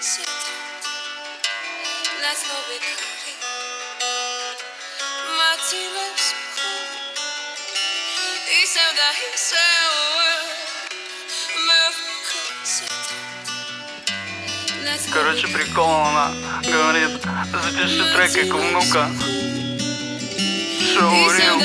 Короче, прикол, она говорит: запиши трек как внука. Шоурил.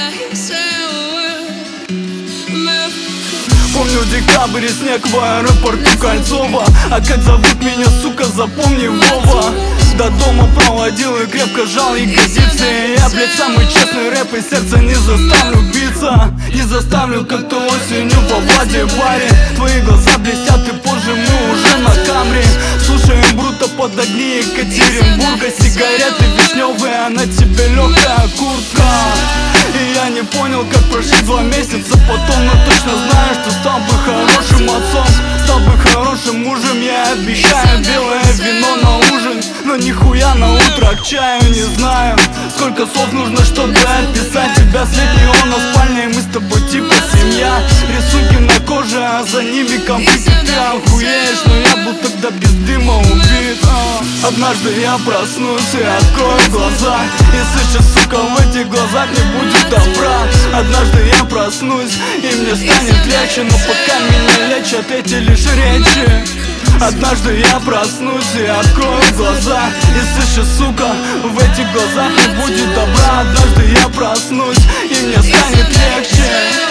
Помню декабрь и снег в аэропорту Кольцово. А как зовут меня, сука, запомни, Вова. До дома проводил и крепко жал ягодицы. Я, блядь, самый честный рэп, и сердце не заставлю биться. Не заставлю, как то осенью во Владе баре. Твои глаза блестят, и позже мы уже на камре. Слушаем Бруто под огни Екатеринбурга. Сигареты вишневые, а на тебе легкая куртка. И я не понял, как прошли 2 месяца потом, но точно знаю, что стал бы хорошим отцом, стал бы хорошим мужем. Я обещаю белое вино на ужин, но нихуя на утро к чаю не знаю. Сколько слов нужно, чтобы описать тебя? Свет неона в спальне, и мы с тобой типа семья. Рисунки на коже, а за ними конфликты. Ты охуеешь, но я был тогда без дыма убит. Однажды я проснусь и открою глаза, и слышу, сука, в этих глазах не будет добра. Однажды я проснусь, и мне станет легче, но пока меня лечат эти лишь речи. Однажды я проснусь и открою глаза, и слышу, сука, в этих глазах не будет добра. Однажды я проснусь, и мне станет легче.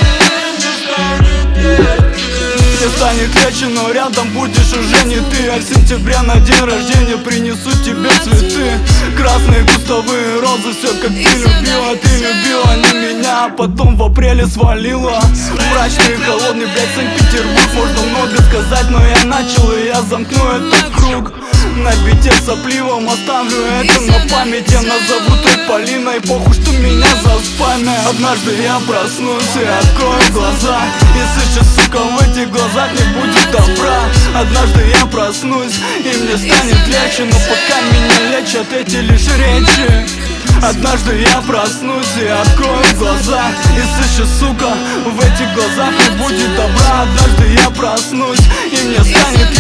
Мне станет легче, но рядом будешь уже не ты. А в сентябре на день рождения принесу тебе цветы. Красные кустовые розы, все как ты любила. Ты любила не меня, а потом в апреле свалила. Мрачный и холодный, блядь, Санкт-Петербург. Можно много сказать, но я начал, и я замкну этот круг. На бите сопливом оставлю это на память. Я назову трек Полиной, похуй, что меня заспамят. Однажды я проснусь и открою глаза, и слышу, сука, в этих глазах не будет добра. Однажды я проснусь, и мне станет легче, но пока меня лечат эти лишь речи. Однажды я проснусь и открою глаза, и слышу, сука, в этих глазах не будет добра. Однажды я проснусь, и мне станет